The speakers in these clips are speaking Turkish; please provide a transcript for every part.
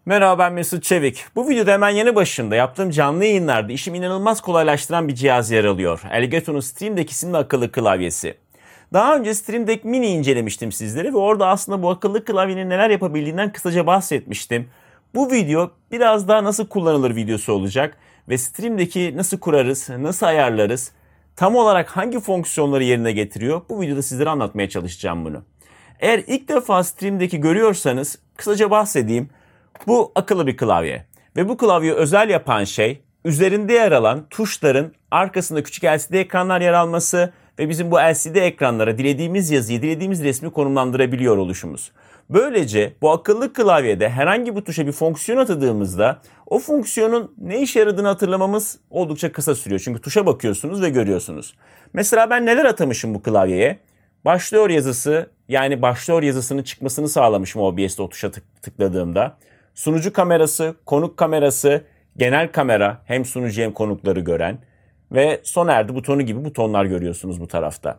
Merhaba, ben Mesut Çevik. Bu videoda hemen yanı başında yaptığım canlı yayınlarda işimi inanılmaz kolaylaştıran bir cihaz yer alıyor. Elgato'nun Stream Deck isimli akıllı klavyesi. Daha önce Stream Deck Mini incelemiştim sizlere ve orada aslında bu akıllı klavyenin neler yapabildiğinden kısaca bahsetmiştim. Bu video biraz daha nasıl kullanılır videosu olacak ve Stream Deck'i nasıl kurarız, nasıl ayarlarız, tam olarak hangi fonksiyonları yerine getiriyor, bu videoda sizlere anlatmaya çalışacağım bunu. Eğer ilk defa Stream Deck'i görüyorsanız kısaca bahsedeyim. Bu akıllı bir klavye ve bu klavyeyi özel yapan şey üzerinde yer alan tuşların arkasında küçük LCD ekranlar yer alması ve bizim bu LCD ekranlara dilediğimiz yazıyı, dilediğimiz resmi konumlandırabiliyor oluşumuz. Böylece bu akıllı klavyede herhangi bir tuşa bir fonksiyon atadığımızda o fonksiyonun ne işe yaradığını hatırlamamız oldukça kısa sürüyor. Çünkü tuşa bakıyorsunuz ve görüyorsunuz. Mesela ben neler atamışım bu klavyeye? Başlıyor yazısı, yani başlıyor yazısının çıkmasını sağlamışım OBS'de o tuşa tıkladığımda. Sunucu kamerası, konuk kamerası, genel kamera hem sunucu hem konukları gören ve sona erdi butonu gibi butonlar görüyorsunuz bu tarafta.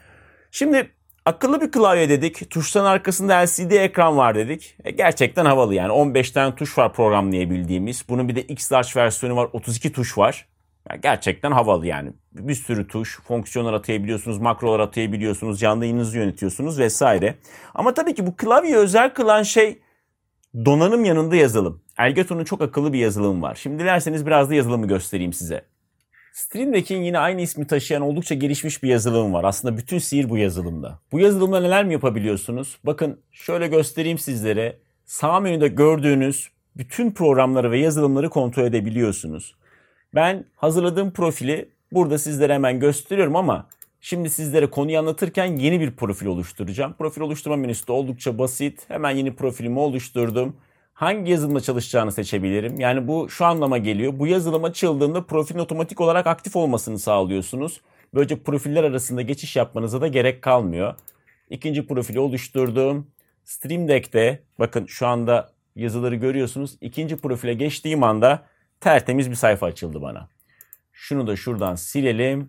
Şimdi akıllı bir klavye dedik, tuşların arkasında LCD ekran var dedik. Gerçekten havalı yani 15 tane tuş var programlayabildiğimiz. Bunun bir de X-Large versiyonu var, 32 tuş var. Yani gerçekten havalı yani. Bir sürü tuş, fonksiyonlar atayabiliyorsunuz, makrolar atayabiliyorsunuz, canlı yayınınızı yönetiyorsunuz vesaire. Ama tabii ki bu klavyeyi özel kılan şey donanım yanında yazılım. Elgato'nun çok akıllı bir yazılımı var. Şimdi dilerseniz biraz da yazılımı göstereyim size. Stream Deck'in yine aynı ismi taşıyan oldukça gelişmiş bir yazılım var. Aslında bütün sihir bu yazılımda. Bu yazılımda neler mi yapabiliyorsunuz? Bakın şöyle göstereyim sizlere. Sağ menüde gördüğünüz bütün programları ve yazılımları kontrol edebiliyorsunuz. Ben hazırladığım profili burada sizlere hemen gösteriyorum ama şimdi sizlere konuyu anlatırken yeni bir profil oluşturacağım. Profil oluşturma menüsü de oldukça basit. Hemen yeni profilimi oluşturdum. Hangi yazılımla çalışacağını seçebilirim. Yani bu şu anlama geliyor. Bu yazılım açıldığında profilin otomatik olarak aktif olmasını sağlıyorsunuz. Böylece profiller arasında geçiş yapmanıza da gerek kalmıyor. İkinci profili oluşturdum. Stream Deck'te bakın şu anda yazıları görüyorsunuz. İkinci profile geçtiğim anda tertemiz bir sayfa açıldı bana. Şunu da şuradan silelim.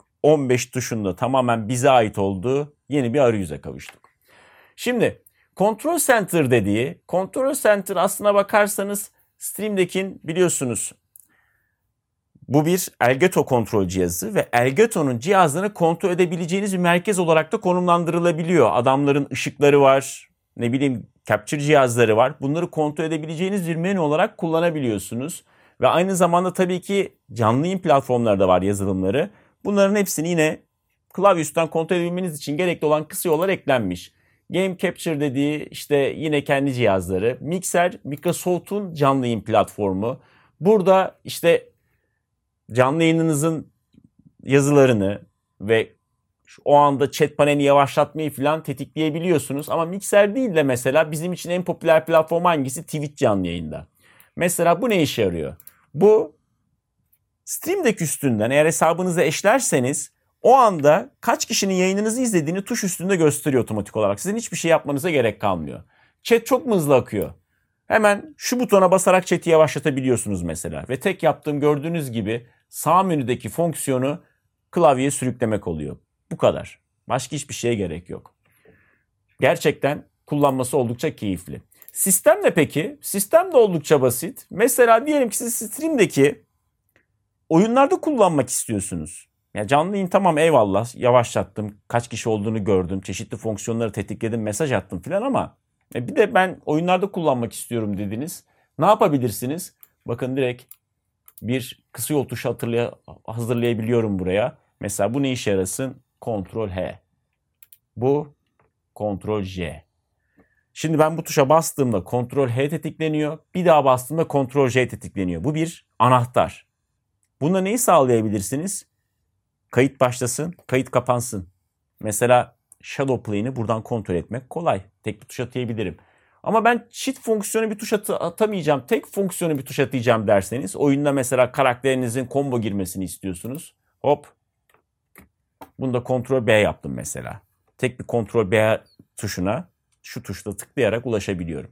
15 tuşunda tamamen bize ait olduğu yeni bir arayüze kavuştuk. Şimdi Control Center dediği, Control Center aslına bakarsanız Stream Deck'in biliyorsunuz bu bir Elgato kontrol cihazı ve Elgato'nun cihazlarını kontrol edebileceğiniz bir merkez olarak da konumlandırılabiliyor. Adamların ışıkları var, ne bileyim capture cihazları var. Bunları kontrol edebileceğiniz bir menü olarak kullanabiliyorsunuz. Ve aynı zamanda tabii ki canlı yayın platformları da var yazılımları. Bunların hepsini yine klavye üstünden kontrol edebilmeniz için gerekli olan kısa yollar eklenmiş. Game Capture dediği işte yine kendi cihazları. Mixer, Microsoft'un canlı yayın platformu. Burada işte canlı yayınınızın yazılarını ve o anda chat panelini yavaşlatmayı falan tetikleyebiliyorsunuz. Ama Mixer değil de mesela bizim için en popüler platform hangisi? Twitch canlı yayında. Mesela bu ne işe yarıyor? Bu Stream Deck üstünden eğer hesabınızı eşlerseniz o anda kaç kişinin yayınınızı izlediğini tuş üstünde gösteriyor otomatik olarak. Sizin hiçbir şey yapmanıza gerek kalmıyor. Chat çok mu hızlı akıyor? Hemen şu butona basarak chat'i yavaşlatabiliyorsunuz mesela. Ve tek yaptığım gördüğünüz gibi sağ menüdeki fonksiyonu klavyeye sürüklemek oluyor. Bu kadar. Başka hiçbir şeye gerek yok. Gerçekten kullanması oldukça keyifli. Sistem ne peki? Sistem de oldukça basit. Mesela diyelim ki siz Stream'deki oyunlarda kullanmak istiyorsunuz. Ya canlı yayın tamam eyvallah yavaşlattım, kaç kişi olduğunu gördüm, çeşitli fonksiyonları tetikledim, mesaj attım filan ama bir de ben oyunlarda kullanmak istiyorum dediniz. Ne yapabilirsiniz? Bakın direkt bir kısa yol tuşu hazırlayabiliyorum buraya. Mesela bu ne işe yarasın? Ctrl H. Bu Ctrl J. Şimdi ben bu tuşa bastığımda Ctrl H tetikleniyor. Bir daha bastığımda Ctrl J tetikleniyor. Bu bir anahtar. Bunda neyi sağlayabilirsiniz? Kayıt başlasın, kayıt kapansın. Mesela Shadow Play'ini buradan kontrol etmek kolay. Tek bir tuş atayabilirim. Ama ben çift fonksiyonu bir tuş atamayacağım, tek fonksiyonu bir tuş atayacağım derseniz oyunda mesela karakterinizin combo girmesini istiyorsunuz. Hop. Bunda Ctrl B yaptım mesela. Tek bir Ctrl B tuşuna şu tuşla tıklayarak ulaşabiliyorum.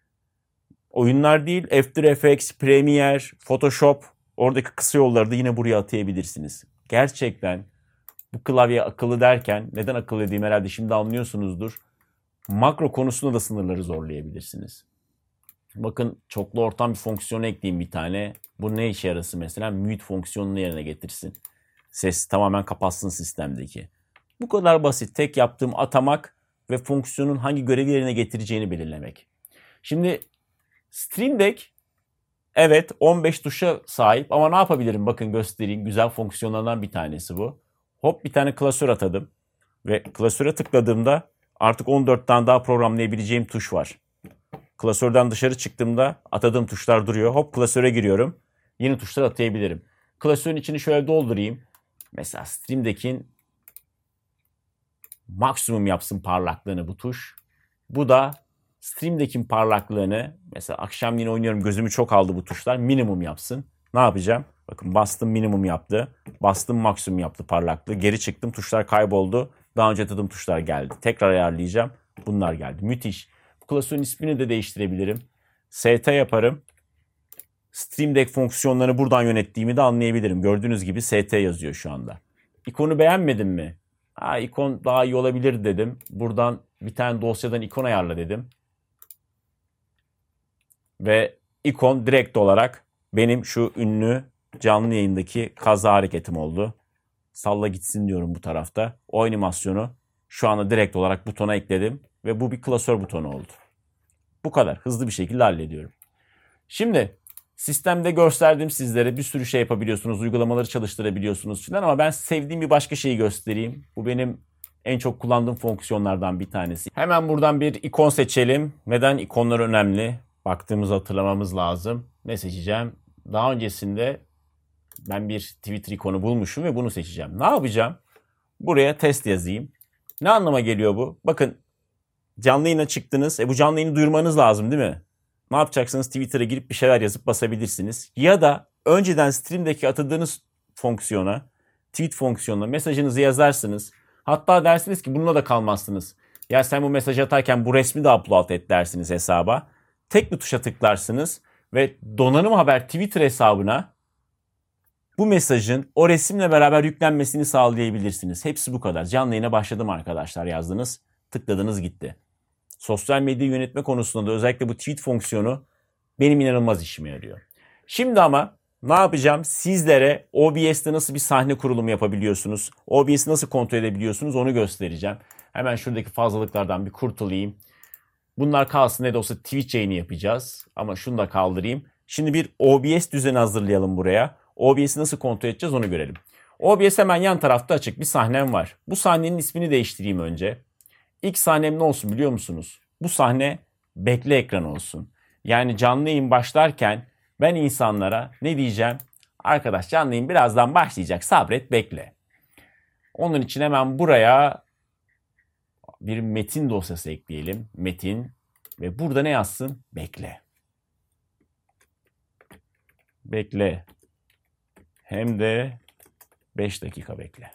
Oyunlar değil, After Effects, Premiere, Photoshop, oradaki kısa yolları da yine buraya atayabilirsiniz. Gerçekten bu klavye akıllı derken neden akıllı dediğimi herhalde şimdi anlıyorsunuzdur. Makro konusunda da sınırları zorlayabilirsiniz. Bakın çoklu ortam bir fonksiyonu ekleyeyim bir tane. Bu ne işe yarasın mesela? Mute fonksiyonunu yerine getirsin. Ses tamamen kapatsın sistemdeki. Bu kadar basit. Tek yaptığım atamak ve fonksiyonun hangi görevi yerine getireceğini belirlemek. Şimdi Stream Deck evet 15 tuşa sahip ama ne yapabilirim? Bakın göstereyim. Güzel fonksiyonlardan bir tanesi bu. Hop bir tane klasör atadım. Ve klasöre tıkladığımda artık 14 tane daha programlayabileceğim tuş var. Klasörden dışarı çıktığımda atadığım tuşlar duruyor. Hop klasöre giriyorum. Yeni tuşlar atayabilirim. Klasörün içini şöyle doldurayım. Mesela Stream Deck'in maksimum yapsın parlaklığını bu tuş. Bu da Stream Deck'in parlaklığını mesela akşamleyin oynuyorum gözümü çok aldı bu tuşlar. Minimum yapsın. Ne yapacağım? Bakın bastım minimum yaptı. Bastım maksimum yaptı parlaklığı. Geri çıktım tuşlar kayboldu. Daha önce atadığım tuşlar geldi. Tekrar ayarlayacağım. Bunlar geldi. Müthiş. Bu klasörün ismini de değiştirebilirim. ST yaparım. Stream Deck fonksiyonlarını buradan yönettiğimi de anlayabilirim. Gördüğünüz gibi ST yazıyor şu anda. İkonu beğenmedin mi? İkon daha iyi olabilir dedim. Buradan bir tane dosyadan ikon ayarla dedim. Ve ikon direkt olarak benim şu ünlü canlı yayındaki kaza hareketim oldu. Salla gitsin diyorum bu tarafta. O animasyonu şu anda direkt olarak butona ekledim. Ve bu bir klasör butonu oldu. Bu kadar. Hızlı bir şekilde hallediyorum. Şimdi sistemde gösterdim sizlere bir sürü şey yapabiliyorsunuz. Uygulamaları çalıştırabiliyorsunuz filan ama ben sevdiğim bir başka şeyi göstereyim. Bu benim en çok kullandığım fonksiyonlardan bir tanesi. Hemen buradan bir ikon seçelim. Neden ikonlar önemli? Baktığımızı hatırlamamız lazım. Ne seçeceğim? Daha öncesinde ben bir Twitter ikonu bulmuşum ve bunu seçeceğim. Ne yapacağım? Buraya test yazayım. Ne anlama geliyor bu? Bakın canlı yayına çıktınız. Bu canlı yayını duyurmanız lazım değil mi? Ne yapacaksınız? Twitter'a girip bir şeyler yazıp basabilirsiniz. Ya da önceden Stream'deki atadığınız fonksiyona, tweet fonksiyonuna mesajınızı yazarsınız. Hatta dersiniz ki bununla da kalmazsınız. Ya sen bu mesajı atarken bu resmi de upload et dersiniz hesaba. Tek bir tuşa tıklarsınız ve donanım haber Twitter hesabına bu mesajın o resimle beraber yüklenmesini sağlayabilirsiniz. Hepsi bu kadar. Canlı yayına başladım arkadaşlar yazdınız. Tıkladınız gitti. Sosyal medya yönetme konusunda da özellikle bu tweet fonksiyonu benim inanılmaz işime yarıyor. Şimdi ama ne yapacağım? Sizlere OBS'te nasıl bir sahne kurulumu yapabiliyorsunuz? OBS'i nasıl kontrol edebiliyorsunuz? Onu göstereceğim. Hemen şuradaki fazlalıklardan bir kurtulayım. Bunlar kalsın ne de olsa Twitch yayını yapacağız. Ama şunu da kaldırayım. Şimdi bir OBS düzeni hazırlayalım buraya. OBS'i nasıl kontrol edeceğiz onu görelim. OBS hemen yan tarafta açık bir sahnem var. Bu sahnenin ismini değiştireyim önce. İlk sahnem ne olsun biliyor musunuz? Bu sahne bekle ekranı olsun. Yani canlı yayın başlarken ben insanlara ne diyeceğim? Arkadaş canlı yayın birazdan başlayacak sabret bekle. Onun için hemen buraya bir metin dosyası ekleyelim. Metin ve burada ne yazsın? Bekle. Bekle. Hem de 5 dakika bekle.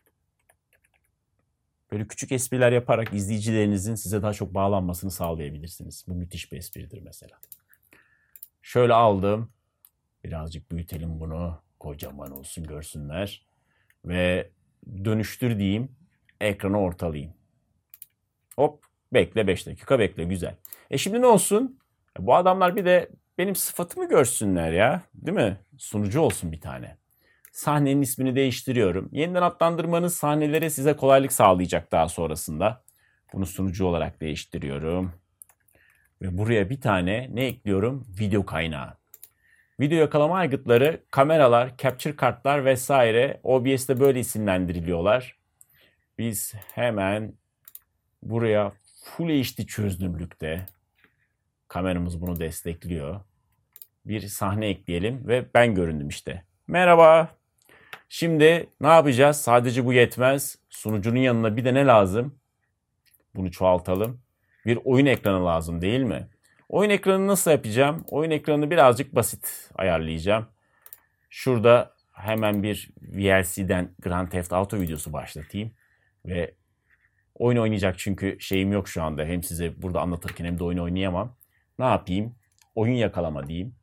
Böyle küçük espriler yaparak izleyicilerinizin size daha çok bağlanmasını sağlayabilirsiniz. Bu müthiş bir espridir mesela. Şöyle aldım. Birazcık büyütelim bunu. Kocaman olsun görsünler. Ve dönüştür diyeyim. Ekranı ortalayayım. Hop bekle 5 dakika bekle güzel. Şimdi ne olsun? Bu adamlar bir de benim sıfatımı görsünler ya. Değil mi? Sunucu olsun bir tane. Sahnenin ismini değiştiriyorum. Yeniden adlandırmanız sahnelere size kolaylık sağlayacak daha sonrasında. Bunu sunucu olarak değiştiriyorum. Ve buraya bir tane ne ekliyorum? Video kaynağı. Video yakalama aygıtları, kameralar, capture kartlar vesaire OBS'te böyle isimlendiriliyorlar. Biz hemen buraya Full HD çözünürlükte kameramız bunu destekliyor. Bir sahne ekleyelim ve ben göründüm işte. Merhaba. Şimdi ne yapacağız? Sadece bu yetmez. Sunucunun yanına bir de ne lazım? Bunu çoğaltalım. Bir oyun ekranı lazım değil mi? Oyun ekranını nasıl yapacağım? Oyun ekranını birazcık basit ayarlayacağım. Şurada hemen bir VLC'den Grand Theft Auto videosu başlatayım. Ve oyun oynayacak çünkü şeyim yok şu anda. Hem size burada anlatırken hem de oyun oynayamam. Ne yapayım? Oyun yakalama diyeyim.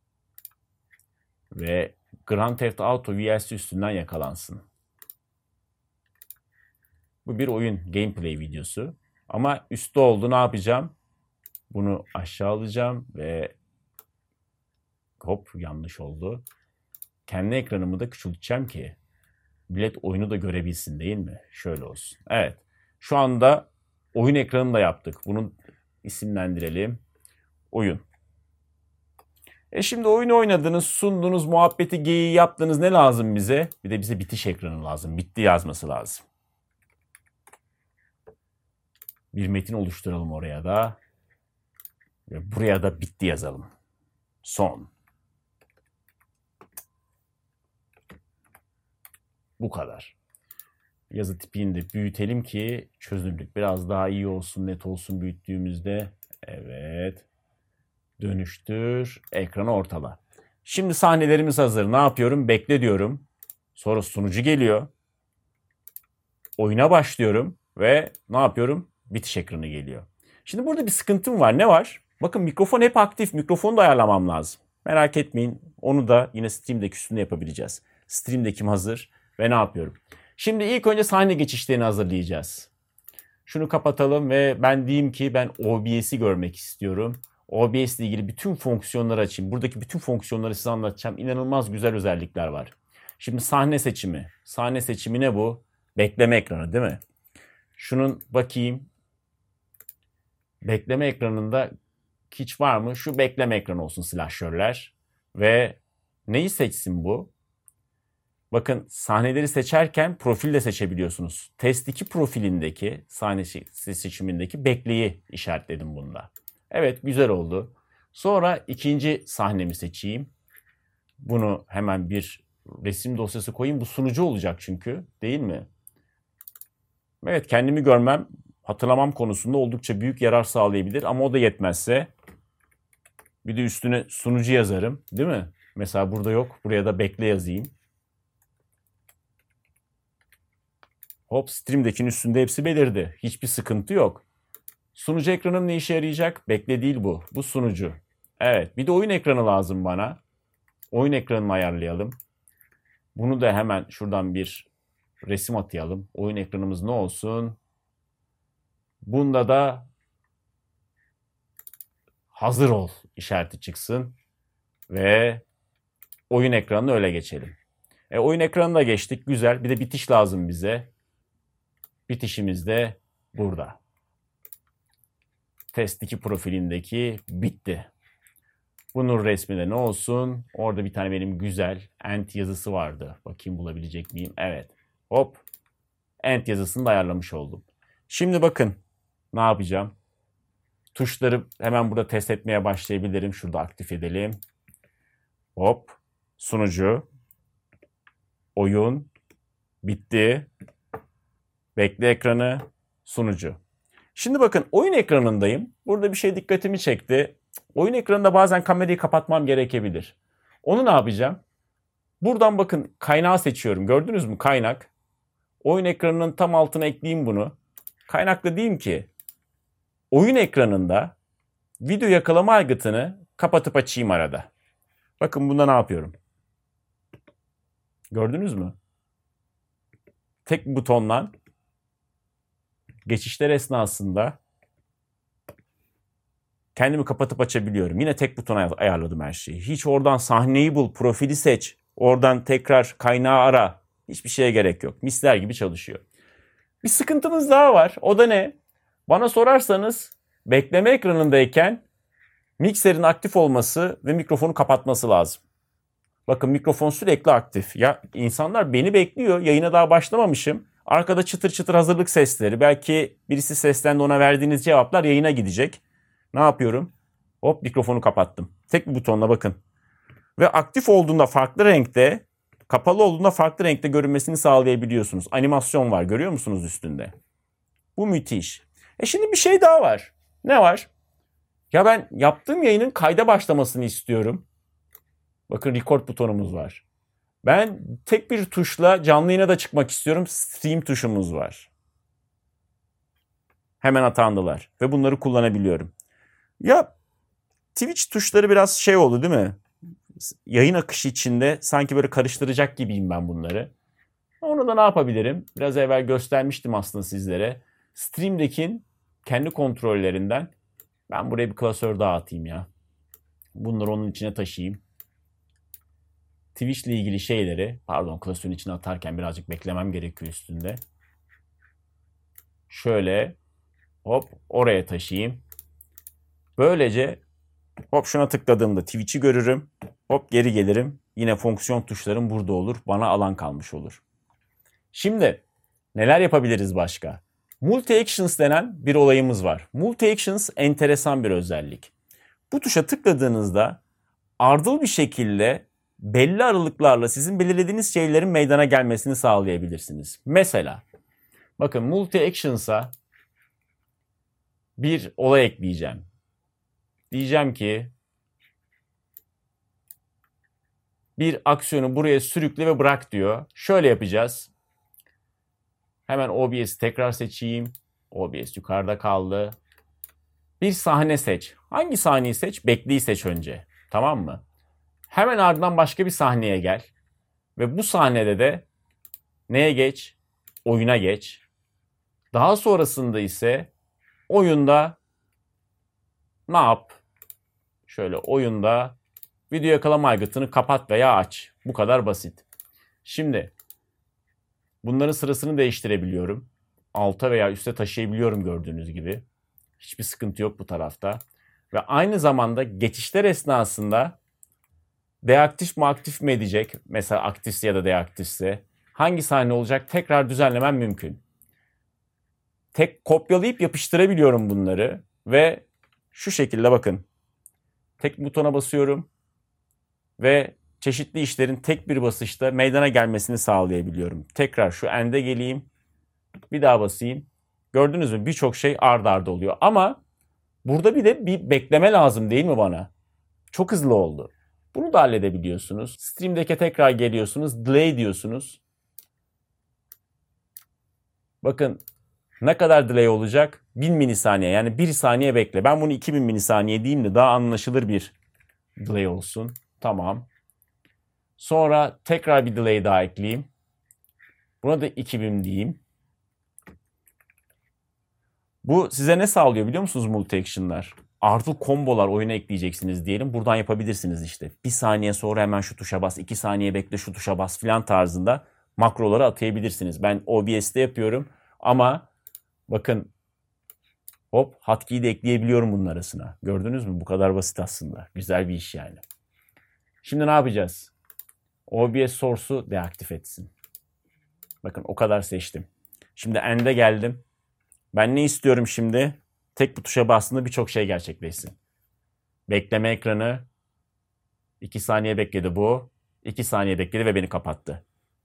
Ve Grand Theft Auto VLC üstünden yakalansın. Bu bir oyun gameplay videosu. Ama üstte oldu ne yapacağım? Bunu aşağı alacağım ve hop yanlış oldu. Kendi ekranımı da küçülteceğim ki millet oyunu da görebilsin değil mi? Şöyle olsun. Evet. Şu anda oyun ekranını da yaptık. Bunu isimlendirelim. Oyun. Şimdi oyunu oynadınız, sundunuz, muhabbeti, geyiği yaptınız. Ne lazım bize? Bir de bize bitiş ekranı lazım. Bitti yazması lazım. Bir metin oluşturalım oraya da. Ve buraya da bitti yazalım. Son. Bu kadar. Yazı tipini de büyütelim ki çözünürlük biraz daha iyi olsun, net olsun büyüttüğümüzde. Evet. Dönüştür. Ekranı ortala. Şimdi sahnelerimiz hazır. Ne yapıyorum? Bekle diyorum. Sonra sunucu geliyor. Oyuna başlıyorum. Ve ne yapıyorum? Bitiş ekranı geliyor. Şimdi burada bir sıkıntım var. Ne var? Bakın mikrofon hep aktif. Mikrofonu da ayarlamam lazım. Merak etmeyin. Onu da yine Stream'deki üstünde yapabileceğiz. Stream'dekim hazır. Ve ne yapıyorum? Şimdi ilk önce sahne geçişlerini hazırlayacağız. Şunu kapatalım ve ben diyeyim ki ben OBS'i görmek istiyorum. OBS ile ilgili bütün fonksiyonları açayım. Buradaki bütün fonksiyonları size anlatacağım. İnanılmaz güzel özellikler var. Şimdi sahne seçimi. Sahne seçimi ne bu? Bekleme ekranı değil mi? Şunun bakayım. Bekleme ekranında hiç var mı? Şu bekleme ekranı olsun silahşörler. Ve neyi seçsin bu? Bakın sahneleri seçerken profil de seçebiliyorsunuz. Test 2 profilindeki sahne seçimindeki bekleyi işaretledim bunda. Evet güzel oldu. Sonra ikinci sahnemi seçeyim. Bunu hemen bir resim dosyası koyayım. Bu sunucu olacak çünkü değil mi? Evet kendimi görmem, hatırlamam konusunda oldukça büyük yarar sağlayabilir. Ama o da yetmezse bir de üstüne sunucu yazarım değil mi? Mesela burada yok. Buraya da bekle yazayım. Hop Stream'dekinin üstünde hepsi belirdi. Hiçbir sıkıntı yok. Sunucu ekranım ne işe yarayacak? Bekle değil bu. Bu sunucu. Evet bir de oyun ekranı lazım bana. Oyun ekranını ayarlayalım. Bunu da hemen şuradan bir resim atayalım. Oyun ekranımız ne olsun? Bunda da hazır ol işareti çıksın. Ve oyun ekranına öyle geçelim. Oyun ekranına geçtik. Güzel. Bir de bitiş lazım bize. Bitişimiz de burada. Test 2 profilindeki bitti. Bunun resmi de ne olsun? Orada bir tane benim güzel end yazısı vardı. Bakayım bulabilecek miyim? Evet. Hop. End yazısını da ayarlamış oldum. Şimdi bakın ne yapacağım? Tuşları hemen burada test etmeye başlayabilirim. Şurada aktif edelim. Hop. Sunucu. Oyun. Bitti. Bekle ekranı. Sunucu. Şimdi bakın oyun ekranındayım. Burada bir şey dikkatimi çekti. Oyun ekranında bazen kamerayı kapatmam gerekebilir. Onu ne yapacağım? Buradan bakın kaynağı seçiyorum. Gördünüz mü kaynak? Oyun ekranının tam altına ekleyeyim bunu. Kaynakla diyeyim ki oyun ekranında video yakalama aygıtını kapatıp açayım arada. Bakın bunda ne yapıyorum? Gördünüz mü? Tek butonla geçişler esnasında kendimi kapatıp açabiliyorum. Yine tek butona ayarladım her şeyi. Hiç oradan sahneyi bul, profili seç. Oradan tekrar kaynağı ara. Hiçbir şeye gerek yok. Misler gibi çalışıyor. Bir sıkıntımız daha var. O da ne? Bana sorarsanız bekleme ekranındayken mikserin aktif olması ve mikrofonu kapatması lazım. Bakın mikrofon sürekli aktif. Ya insanlar beni bekliyor. Yayına daha başlamamışım. Arkada çıtır çıtır hazırlık sesleri. Belki birisi seslendi ona verdiğiniz cevaplar yayına gidecek. Ne yapıyorum? Hop mikrofonu kapattım. Tek bir butonla bakın. Ve aktif olduğunda farklı renkte, kapalı olduğunda farklı renkte görünmesini sağlayabiliyorsunuz. Animasyon var görüyor musunuz üstünde? Bu müthiş. Şimdi bir şey daha var. Ne var? Ya ben yaptığım yayının kayda başlamasını istiyorum. Bakın record butonumuz var. Ben tek bir tuşla canlı yayına da çıkmak istiyorum. Stream tuşumuz var. Hemen atandılar. Ve bunları kullanabiliyorum. Ya Twitch tuşları biraz şey oldu değil mi? Yayın akışı içinde sanki böyle karıştıracak gibiyim ben bunları. Onu da ne yapabilirim? Biraz evvel göstermiştim aslında sizlere. Stream'deki kendi kontrollerinden Ben buraya bir klasör daha atayım ya. Bunları onun içine taşıyayım. Twitch ile ilgili şeyleri, pardon klasörün içine atarken birazcık beklemem gerekiyor üstünde. Şöyle hop oraya taşıyayım. Böylece hop şuna tıkladığımda Twitch'i görürüm. Hop geri gelirim. Yine fonksiyon tuşlarım burada olur. Bana alan kalmış olur. Şimdi neler yapabiliriz başka? Multi-Actions denen bir olayımız var. Multi-Actions enteresan bir özellik. Bu tuşa tıkladığınızda ardıl bir şekilde belli aralıklarla sizin belirlediğiniz şeylerin meydana gelmesini sağlayabilirsiniz. Mesela bakın Multi-Actions'a bir olay ekleyeceğim. Diyeceğim ki bir aksiyonu buraya sürükle ve bırak diyor. Şöyle yapacağız. Hemen OBS'i tekrar seçeyim. OBS yukarıda kaldı. Bir sahne seç. Hangi sahneyi seç? Bekleyi seç önce. Tamam mı? Hemen ardından başka bir sahneye gel. Ve bu sahnede de neye geç? Oyuna geç. Daha sonrasında ise oyunda ne yap? Şöyle oyunda video yakalama aygıtını kapat veya aç. Bu kadar basit. Şimdi bunların sırasını değiştirebiliyorum. Alta veya üste taşıyabiliyorum gördüğünüz gibi. Hiçbir sıkıntı yok bu tarafta. Ve aynı zamanda geçişler esnasında deaktif mi aktif mi edecek? Mesela aktifse ya da deaktifse. Hangi sahne olacak? Tekrar düzenlemem mümkün. Tek kopyalayıp yapıştırabiliyorum bunları. Ve şu şekilde bakın. Tek butona basıyorum. Ve çeşitli işlerin tek bir basışta meydana gelmesini sağlayabiliyorum. Tekrar şu end'e geleyim. Bir daha basayım. Gördünüz mü? Birçok şey ard arda oluyor. Ama burada bir de bir bekleme lazım değil mi bana? Çok hızlı oldu. Bunu da halledebiliyorsunuz. Stream Deck'e tekrar geliyorsunuz. Delay diyorsunuz. Bakın ne kadar delay olacak? 1000 milisaniye yani 1 saniye bekle. Ben bunu 2000 milisaniye diyeyim de daha anlaşılır bir delay olsun. Tamam. Sonra tekrar bir delay daha ekleyeyim. Buna da 2000 diyeyim. Bu size ne sağlıyor biliyor musunuz multi-action'lar? Artı kombolar oyuna ekleyeceksiniz diyelim. Buradan yapabilirsiniz işte. 1 saniye sonra hemen şu tuşa bas, 2 saniye bekle şu tuşa bas filan tarzında makroları atayabilirsiniz. Ben OBS'te yapıyorum ama bakın hop hotkey'i de ekleyebiliyorum bunun arasına. Gördünüz mü? Bu kadar basit aslında. Güzel bir iş yani. Şimdi ne yapacağız? OBS source'u deaktif etsin. Bakın o kadar seçtim. Şimdi end'e geldim. Ben ne istiyorum şimdi? Tek bu tuşa bastığında birçok şey gerçekleşsin. Bekleme ekranı. 2 saniye bekledi bu. 2 saniye bekledi ve beni kapattı.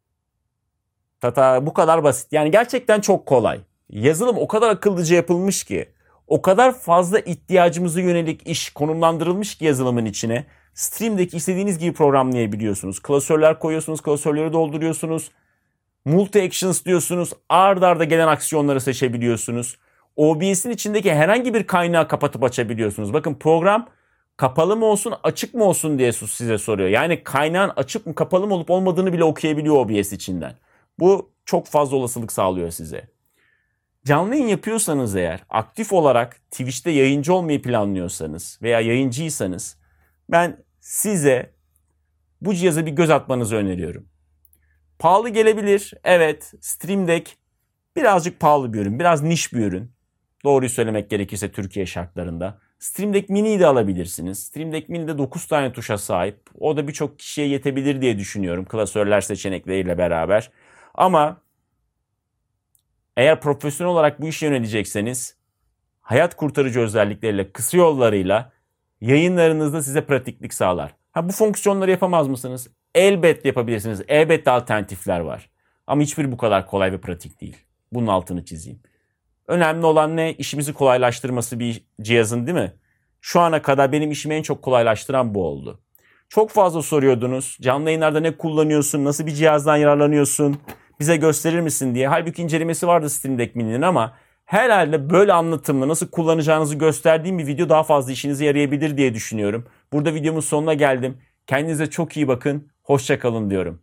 Bu kadar basit. Yani gerçekten çok kolay. Yazılım o kadar akıllıca yapılmış ki. O kadar fazla ihtiyacımıza yönelik iş konumlandırılmış ki yazılımın içine. Stream'deki istediğiniz gibi programlayabiliyorsunuz. Klasörler koyuyorsunuz, klasörleri dolduruyorsunuz. Multi-actions diyorsunuz. Ard arda gelen aksiyonları seçebiliyorsunuz. OBS'in içindeki herhangi bir kaynağı kapatıp açabiliyorsunuz. Bakın program kapalı mı olsun, açık mı olsun diye size soruyor. Yani kaynağın açık mı, kapalı mı olup olmadığını bile okuyabiliyor OBS içinden. Bu çok fazla olasılık sağlıyor size. Canlı yayın yapıyorsanız eğer, aktif olarak Twitch'te yayıncı olmayı planlıyorsanız veya yayıncıysanız ben size bu cihaza bir göz atmanızı öneriyorum. Pahalı gelebilir. Evet, Stream Deck birazcık pahalı bir ürün, biraz niş bir ürün. Doğruyu söylemek gerekirse Türkiye şartlarında. Stream Deck Mini'yi de alabilirsiniz. Stream Deck Mini'de 9 tane tuşa sahip. O da birçok kişiye yetebilir diye düşünüyorum. Klasörler seçenekleriyle beraber. Ama eğer profesyonel olarak bu işe yönelecekseniz hayat kurtarıcı özellikleriyle, kısa yollarıyla yayınlarınızda size pratiklik sağlar. Bu fonksiyonları yapamaz mısınız? Elbette yapabilirsiniz. Elbette alternatifler var. Ama hiçbir bu kadar kolay ve pratik değil. Bunun altını çizeyim. Önemli olan ne? İşimizi kolaylaştırması bir cihazın değil mi? Şu ana kadar benim işimi en çok kolaylaştıran bu oldu. Çok fazla soruyordunuz. Canlı yayınlarda ne kullanıyorsun? Nasıl bir cihazdan yararlanıyorsun? Bize gösterir misin diye. Halbuki incelemesi vardı Stream Deck Mini'nin ama herhalde böyle anlatımla nasıl kullanacağınızı gösterdiğim bir video daha fazla işinize yarayabilir diye düşünüyorum. Burada videomun sonuna geldim. Kendinize çok iyi bakın. Hoşça kalın diyorum.